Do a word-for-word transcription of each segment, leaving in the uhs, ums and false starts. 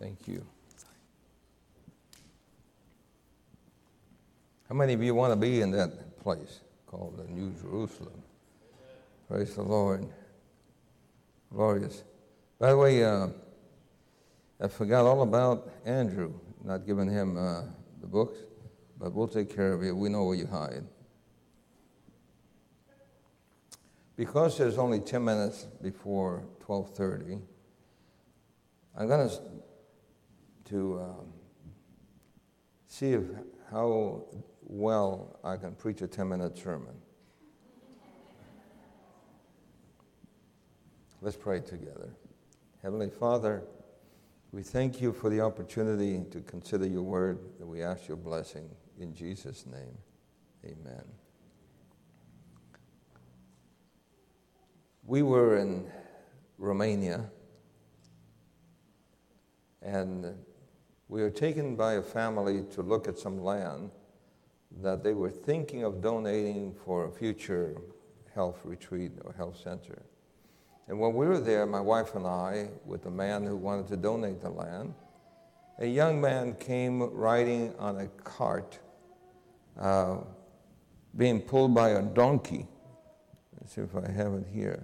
Thank you. How many of you want to be in that place called the New Jerusalem? Praise the Lord. Glorious. By the way, uh, I forgot all about Andrew, not giving him uh, the books, but we'll take care of you. We know where you hide. Because there's only ten minutes before twelve thirty, I'm going to to um, see if how well I can preach a ten-minute sermon. Let's pray together. Heavenly Father, we thank you for the opportunity to consider your word, and we ask your blessing in Jesus' name. Amen. We were in Romania, and we were taken by a family to look at some land that they were thinking of donating for a future health retreat or health center. And when we were there, my wife and I, with the man who wanted to donate the land, a young man came riding on a cart, uh, being pulled by a donkey. Let's see if I have it here.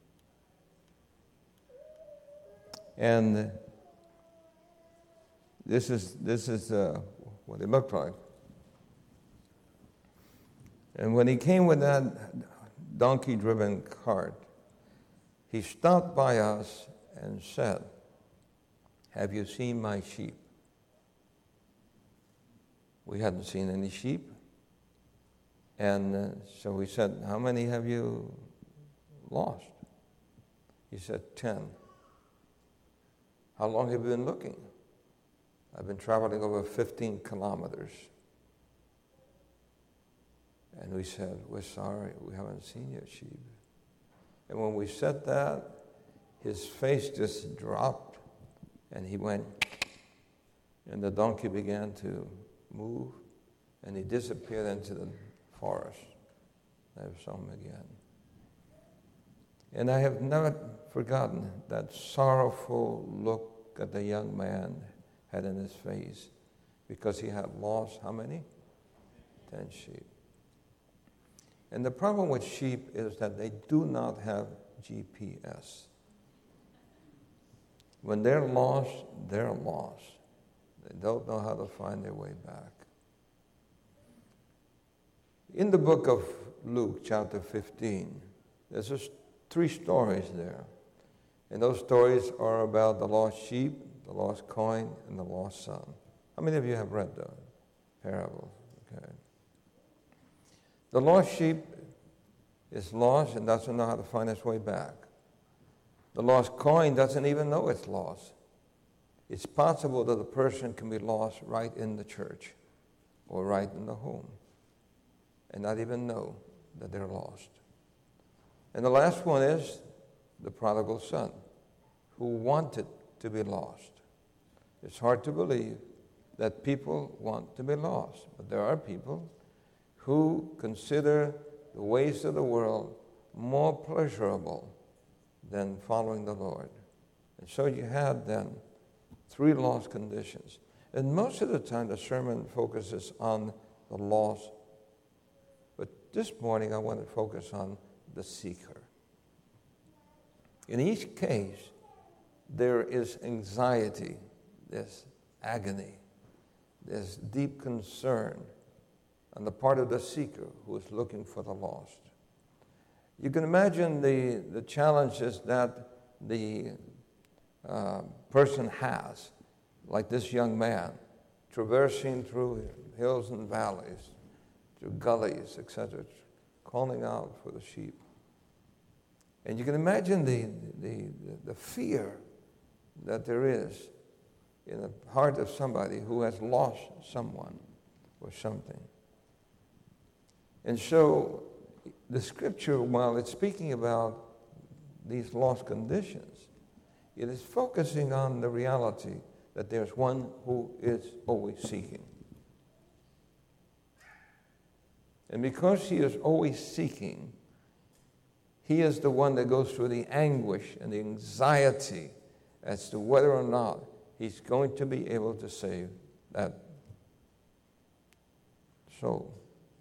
And this is this is uh, what it looked like. And when he came with that donkey-driven cart, he stopped by us and said, "Have you seen my sheep?" We hadn't seen any sheep. And uh, so we said, "How many have you lost?" He said, ten. "How long have you been looking?" "I've been traveling over fifteen kilometers. And we said, "We're sorry, we haven't seen your sheep." And when we said that, his face just dropped, and he went, and the donkey began to move, and he disappeared into the forest. I saw him again. And I have never forgotten that sorrowful look that the young man had in his face, because he had lost how many? Ten sheep. And the problem with sheep is that they do not have G P S. When they're lost, they're lost. They don't know how to find their way back. In the book of Luke, chapter fifteen, there's just three stories there. And those stories are about the lost sheep, the lost coin, and the lost son. How many of you have read the parables? Okay. The lost sheep is lost and doesn't know how to find its way back. The lost coin doesn't even know it's lost. It's possible that a person can be lost right in the church or right in the home and not even know that they're lost. And the last one is the prodigal son, who wanted to be lost. It's hard to believe that people want to be lost, but there are people who consider the ways of the world more pleasurable than following the Lord. And so you had then three lost conditions. And most of the time the sermon focuses on the lost. But this morning I want to focus on the seeker. In each case, there is anxiety, there's agony, there's deep concern on the part of the seeker who is looking for the lost. You can imagine the, the challenges that the uh, person has, like this young man, traversing through hills and valleys, through gullies, et cetera, calling out for the sheep. And you can imagine the, the, the fear that there is in the heart of somebody who has lost someone or something. And so the scripture, while it's speaking about these lost conditions, it is focusing on the reality that there's one who is always seeking. And because he is always seeking, he is the one that goes through the anguish and the anxiety as to whether or not He's going to be able to save that soul.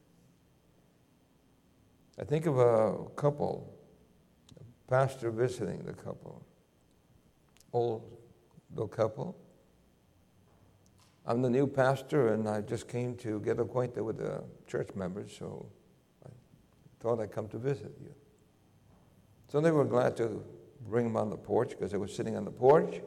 I think of a couple, a pastor visiting the couple, old the couple. I'm the new pastor, and I just came to get acquainted with the church members, so I thought I'd come to visit you. So they were glad to bring him on the porch because they were sitting on the porch.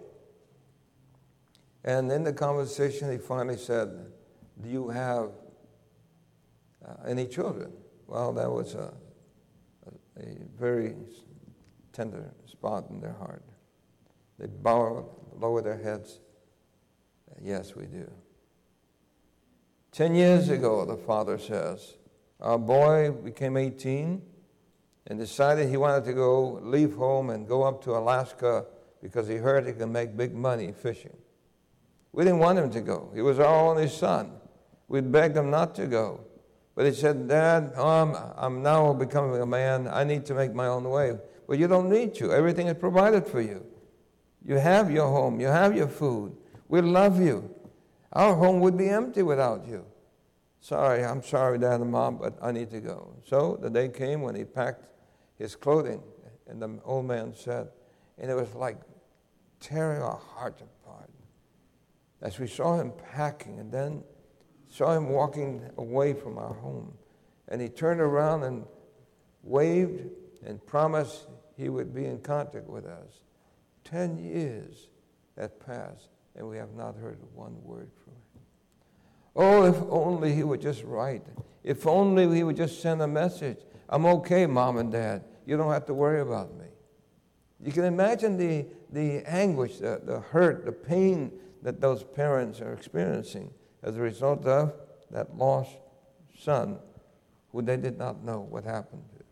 And in the conversation, he finally said, do you have uh, any children? Well, that was a, a, a very tender spot in their heart. They bowed, lowered their heads. Yes, we do. Ten years ago, the father says, our boy became eighteen and decided he wanted to go leave home and go up to Alaska because he heard he could make big money fishing. We didn't want him to go. He was our only son. We begged him not to go. But he said, Dad, um, I'm now becoming a man. I need to make my own way. Well, you don't need to. Everything is provided for you. You have your home. You have your food. We love you. Our home would be empty without you. Sorry, I'm sorry, Dad and Mom, but I need to go. So the day came when he packed his clothing, and the old man said, and it was like tearing our hearts apart. As we saw him packing and then saw him walking away from our home. And he turned around and waved and promised he would be in contact with us. Ten years had passed, and we have not heard one word from him. Oh, if only he would just write. If only he would just send a message. I'm okay, Mom and Dad. You don't have to worry about me. You can imagine the, the anguish, the, the hurt, the pain that those parents are experiencing as a result of that lost son who they did not know what happened to.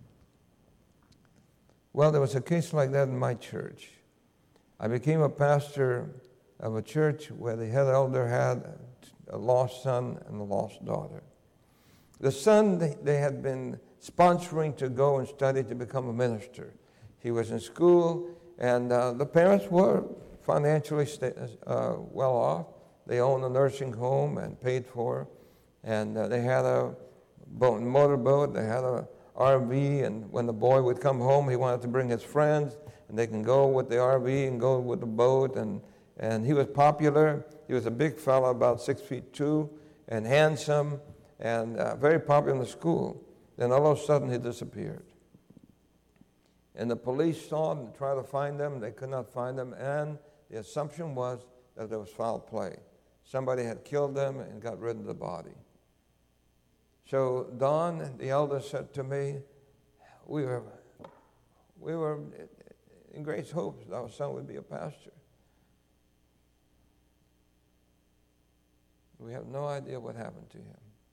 Well, there was a case like that in my church. I became a pastor of a church where the head elder had a lost son and a lost daughter. The son, they, they had been sponsoring to go and study to become a minister. He was in school, and uh, the parents were financially sta- uh, well off. They owned a nursing home and paid for, and uh, they had a boat, motorboat, they had a R V, and when the boy would come home, he wanted to bring his friends, and they can go with the R V and go with the boat, and, and he was popular. He was a big fellow, about six feet two, and handsome, and uh, very popular in the school. Then all of a sudden, he disappeared. And the police saw him and tried to find him. They could not find him, and the assumption was that there was foul play. Somebody had killed him and got rid of the body. So Don, the elder, said to me, we were, we were in great hopes that our son would be a pastor. We have no idea what happened to him.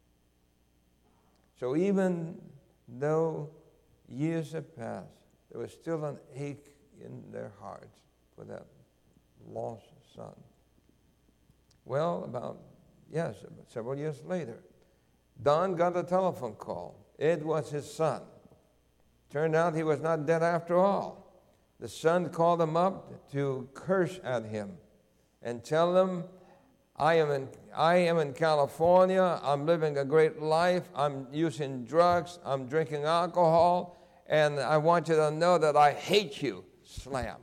So even though years had passed, there was still an ache in their hearts for that lost son. Well, about, yes, several years later, Don got a telephone call. It was his son. Turned out he was not dead after all. The son called him up to curse at him and tell him, I am in I am in California, I'm living a great life, I'm using drugs, I'm drinking alcohol, and I want you to know that I hate you. Slam.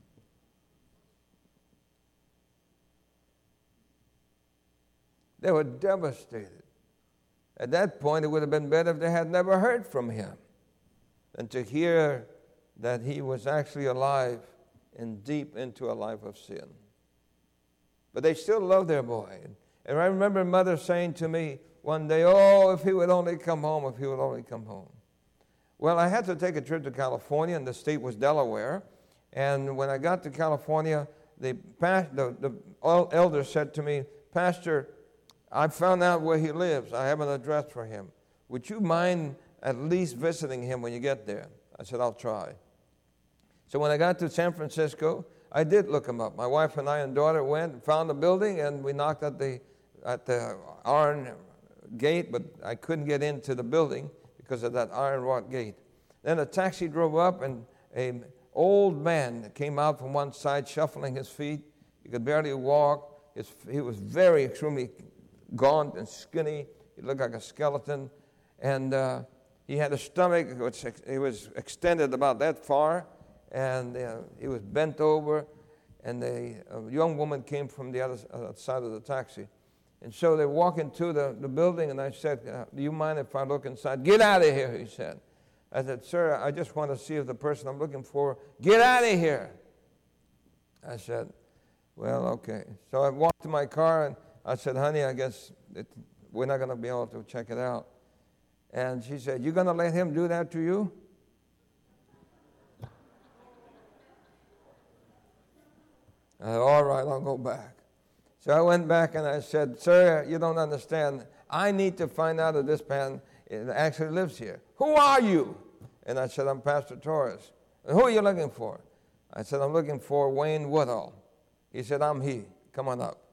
They were devastated. At that point, it would have been better if they had never heard from him than to hear that he was actually alive and deep into a life of sin. But they still loved their boy. And I remember mother saying to me one day, oh, if he would only come home, if he would only come home. Well, I had to take a trip to California, and the state was Delaware. And when I got to California, the, the, the elder said to me, Pastor, I found out where he lives. I have an address for him. Would you mind at least visiting him when you get there? I said, I'll try. So when I got to San Francisco, I did look him up. My wife and I and daughter went and found the building, and we knocked at the at the iron gate, but I couldn't get into the building because of that iron wrought gate. Then a taxi drove up, and an old man came out from one side, shuffling his feet, He could barely walk. His, he was very, extremely gaunt and skinny. He looked like a skeleton. And uh, he had a stomach which it was extended about that far. And uh, he was bent over. And a, a young woman came from the other uh, side of the taxi. And so they walked into the, the building, and I said, uh, do you mind if I look inside? Get out of here, he said. I said, sir, I just want to see if the person I'm looking for, get out of here. I said, well, okay. So I walked to my car, and I said, honey, I guess it, we're not going to be able to check it out. And she said, you're going to let him do that to you? I said, all right, I'll go back. So I went back and I said, sir, you don't understand. I need to find out if this man actually lives here. Who are you? And I said, I'm Pastor Torres. And who are you looking for? I said, I'm looking for Wayne Woodall. He said, I'm he. Come on up.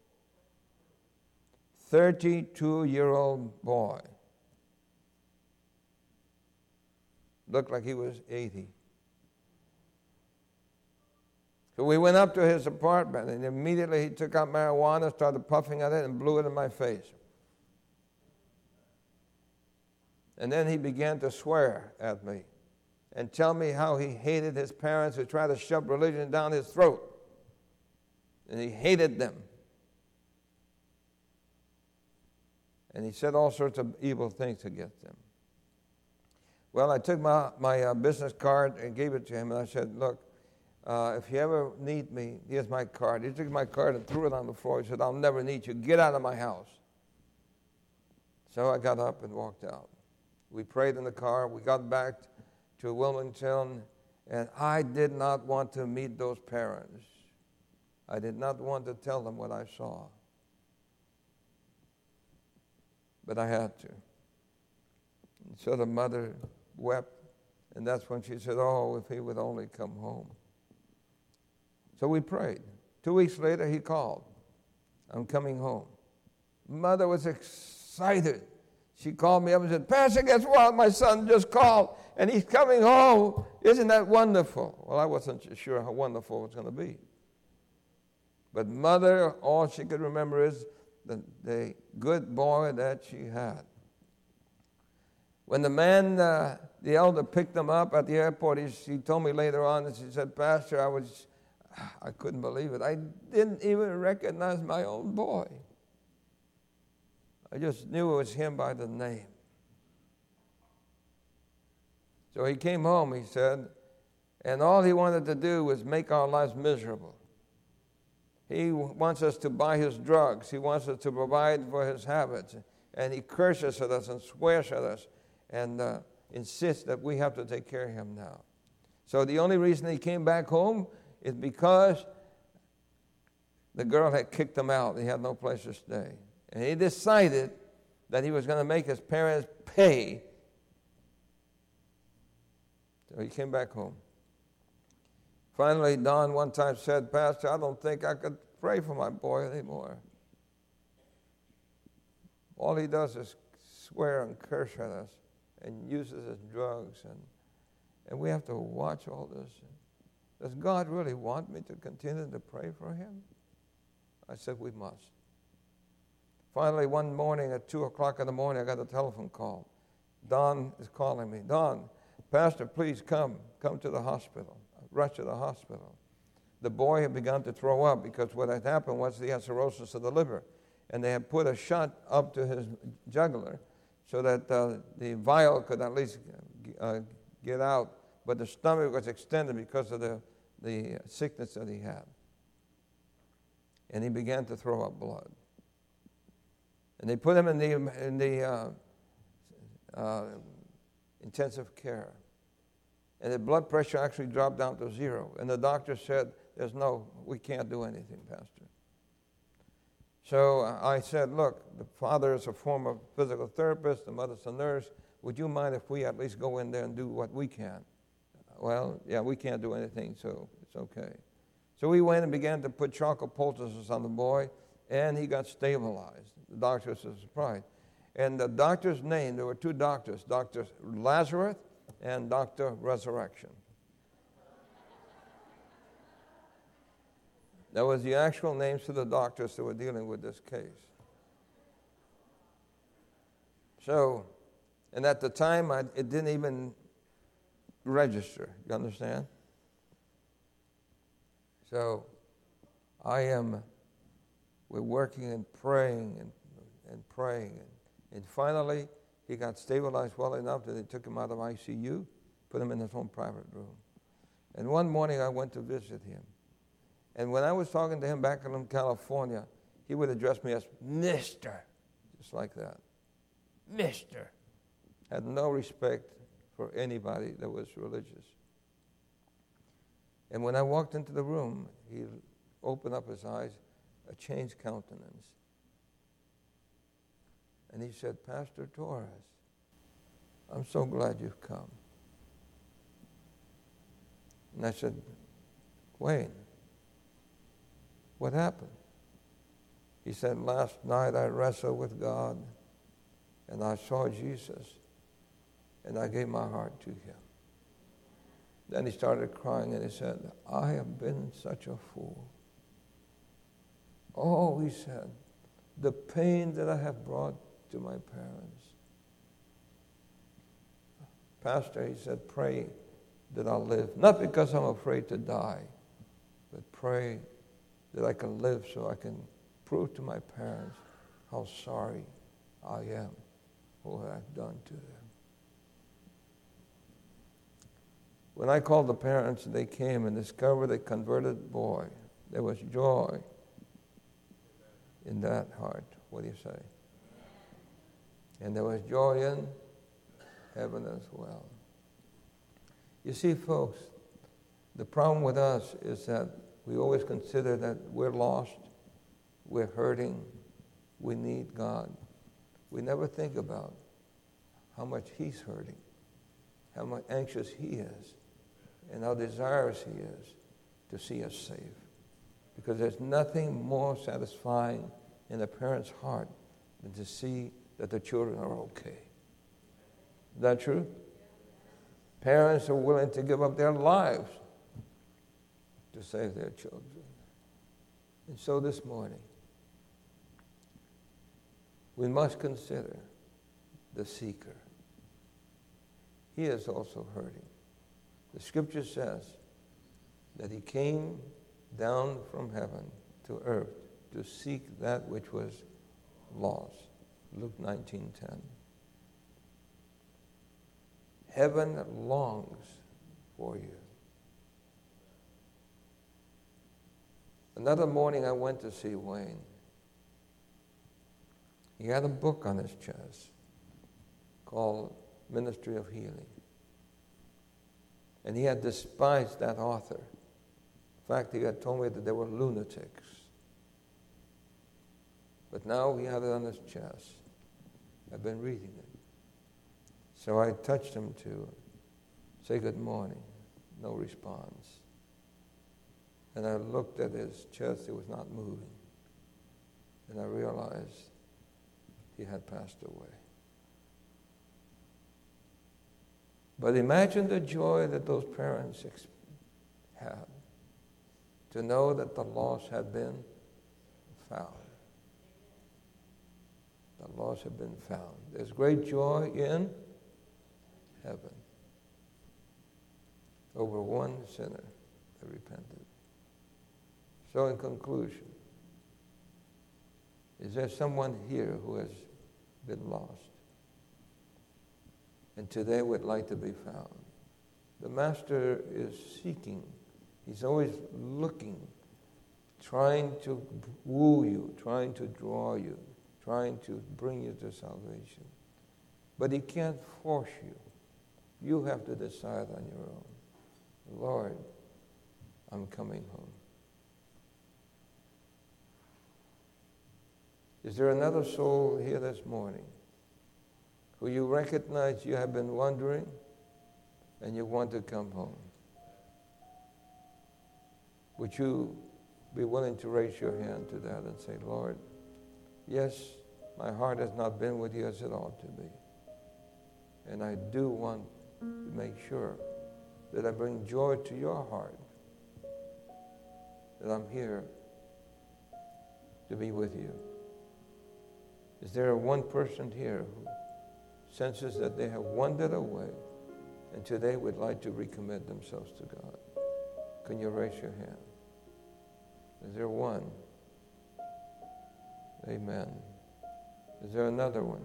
thirty-two-year-old boy. Looked like he was eighty. So we went up to his apartment, and immediately he took out marijuana, started puffing at it, and blew it in my face. And then he began to swear at me and tell me how he hated his parents who tried to shove religion down his throat. And he hated them. And he said all sorts of evil things against them. Well, I took my, my uh, business card and gave it to him, and I said, look, Uh, if you ever need me, here's my card. He took my card and threw it on the floor. He said, I'll never need you. Get out of my house. So I got up and walked out. We prayed in the car. We got back to Wilmington, and I did not want to meet those parents. I did not want to tell them what I saw. But I had to. And so the mother wept, and that's when she said, oh, if he would only come home. So we prayed. Two weeks later, he called. I'm coming home. Mother was excited. She called me up and said, Pastor, guess what? My son just called, and he's coming home. Isn't that wonderful? Well, I wasn't sure how wonderful it was going to be. But Mother, all she could remember is the, the good boy that she had. When the man, uh, the elder, picked him up at the airport, he, he told me later on, and she said, Pastor, I was... I couldn't believe it. I didn't even recognize my own boy. I just knew it was him by the name. So he came home, he said, and all he wanted to do was make our lives miserable. He wants us to buy his drugs. He wants us to provide for his habits. And he curses at us and swears at us and uh, insists that we have to take care of him now. So the only reason he came back home is because the girl had kicked him out. He had no place to stay. And he decided that he was going to make his parents pay. So he came back home. Finally, Don one time said, Pastor, I don't think I could pray for my boy anymore. All he does is swear and curse at us and uses his drugs. And, and we have to watch all this. Does God really want me to continue to pray for him? I said, we must. Finally, one morning at two o'clock in the morning, I got a telephone call. Don is calling me. Don, Pastor, please come. Come to the hospital. I rushed to the hospital. The boy had begun to throw up because what had happened was he had cirrhosis of the liver. And they had put a shot up to his jugular so that uh, the vial could at least uh, get out. But the stomach was extended because of the the sickness that he had. And he began to throw up blood. And they put him in the, in the uh, uh, intensive care. And the blood pressure actually dropped down to zero. And the doctor said, there's no, we can't do anything, Pastor. So I said, look, the father is a former physical therapist, the mother's a nurse. Would you mind if we at least go in there and do what we can? Well, yeah, we can't do anything, so it's okay. So we went and began to put charcoal poultices on the boy, and he got stabilized. The doctor was surprised. And the doctor's name, there were two doctors, Doctor Lazarus and Doctor Resurrection. That was the actual names to the doctors that were dealing with this case. So, and at the time, I, it didn't even register. You understand? So, I am, we're working and praying and, and praying. And, and finally, he got stabilized well enough that they took him out of I C U, put him in his own private room. And one morning, I went to visit him. And when I was talking to him back in California, he would address me as Mister, just like that. Mister Had no respect for anybody that was religious. And when I walked into the room, he opened up his eyes, a changed countenance. And he said, Pastor Torres, I'm so glad you've come. And I said, Wayne, what happened? He said, last night I wrestled with God and I saw Jesus and I gave my heart to him. Then he started crying and he said, I have been such a fool. Oh, he said, the pain that I have brought to my parents. Pastor, he said, pray that I'll live. Not because I'm afraid to die, but pray that I can live so I can prove to my parents how sorry I am for what I've done to them. When I called the parents, they came and discovered a converted boy. There was joy in that heart. What do you say? And there was joy in heaven as well. You see, folks, the problem with us is that we always consider that we're lost, we're hurting, we need God. We never think about how much he's hurting, how much anxious he is, and how desirous he is to see us saved. Because there's nothing more satisfying in a parent's heart than to see that the children are okay. Is that true? Parents are willing to give up their lives to save their children. And so this morning, we must consider the seeker. He is also hurting. The scripture says that he came down from heaven to earth to seek that which was lost. Luke nineteen ten. Heaven longs for you. Another morning I went to see Wayne. He had a book on his chest called Ministry of Healing. And he had despised that author. In fact, he had told me that they were lunatics. But now he had it on his chest. I've been reading it. So I touched him to say good morning. No response. And I looked at his chest. It was not moving. And I realized he had passed away. But imagine the joy that those parents ex- had to know that the lost had been found. The lost had been found. There's great joy in heaven over one sinner that repented. So in conclusion, is there someone here who has been lost and today would like to be found? The Master is seeking. He's always looking, trying to woo you, trying to draw you, trying to bring you to salvation. But he can't force you. You have to decide on your own. Lord, I'm coming home. Is there another soul here this morning who you recognize you have been wandering and you want to come home? Would you be willing to raise your hand to that and say, Lord, yes, my heart has not been with you as it ought to be. And I do want to make sure that I bring joy to your heart, that I'm here to be with you? Is there one person here who senses that they have wandered away and today would like to recommit themselves to God? Can you raise your hand? Is there one? Amen. Is there another one?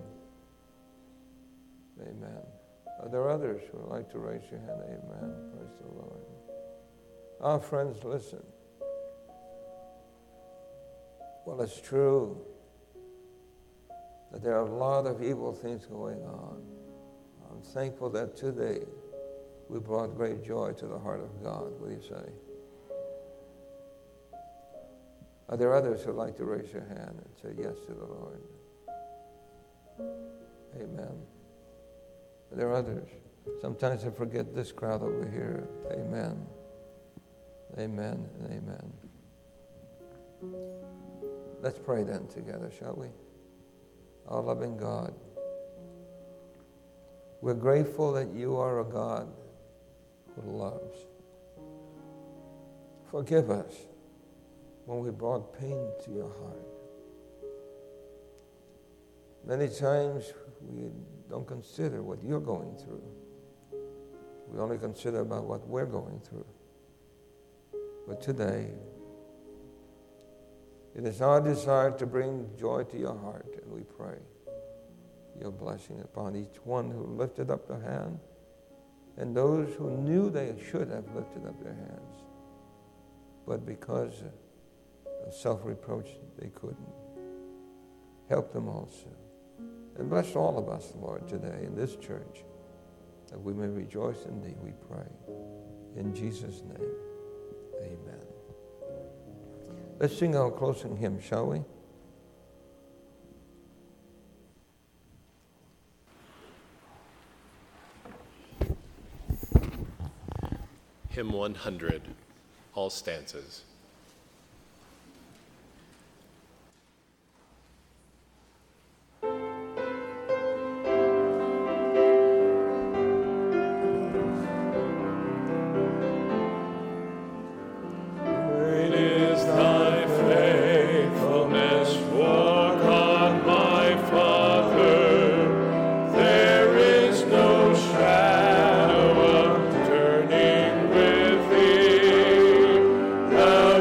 Amen. Are there others who would like to raise your hand? Amen. Praise the Lord. Our friends, listen. Well, it's true that there are a lot of evil things going on. I'm thankful that today we brought great joy to the heart of God. What do you say? Are there others who would like to raise your hand and say yes to the Lord? Amen. Are there others? Sometimes I forget this crowd over here. Amen. Amen and amen. Let's pray then together, shall we? Our loving God, we're grateful that you are a God who loves. Forgive us when we brought pain to your heart. Many times we don't consider what you're going through. We only consider about what we're going through. But today, it is our desire to bring joy to your heart, and we pray your blessing upon each one who lifted up their hand and those who knew they should have lifted up their hands, but because of self-reproach, they couldn't. Help them also. And bless all of us, Lord, today in this church, that we may rejoice in thee, we pray. In Jesus' name, amen. Let's sing our closing hymn, shall we? Hymn one hundred, all stanzas. Help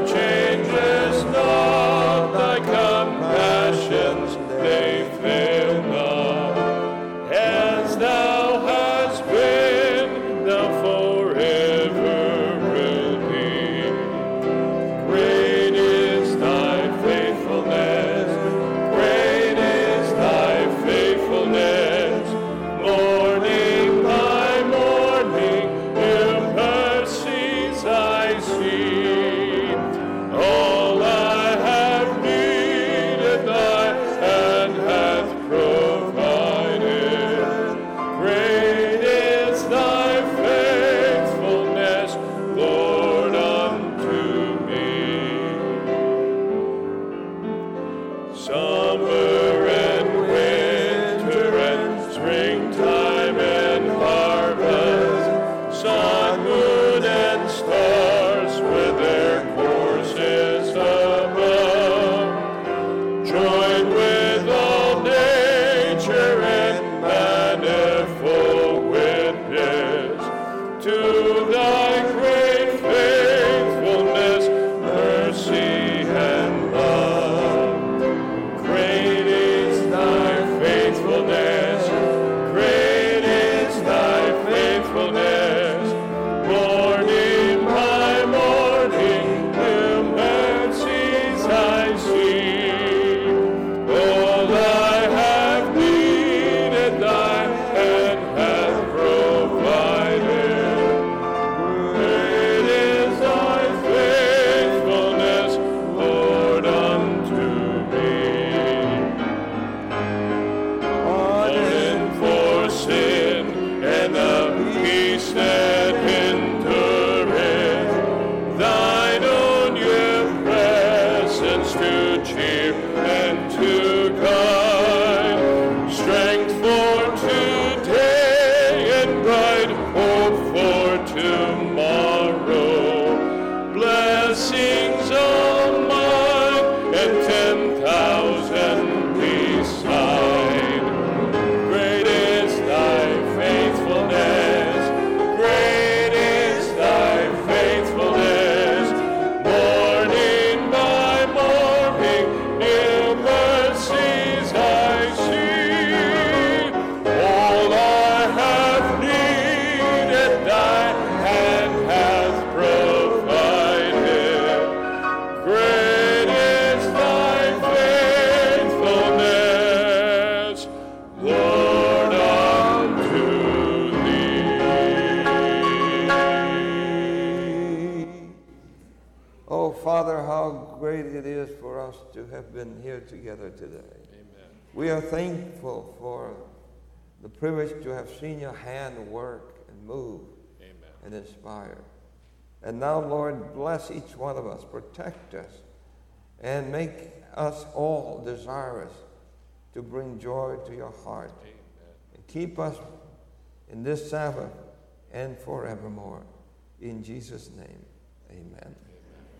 Father, how great it is for us to have been here together today. Amen. We are thankful for the privilege to have seen your hand work and move Amen. and inspire. And now, Lord, bless each one of us, protect us, and make us all desirous to bring joy to your heart. Amen. And keep us in this Sabbath and forevermore. In Jesus' name, amen.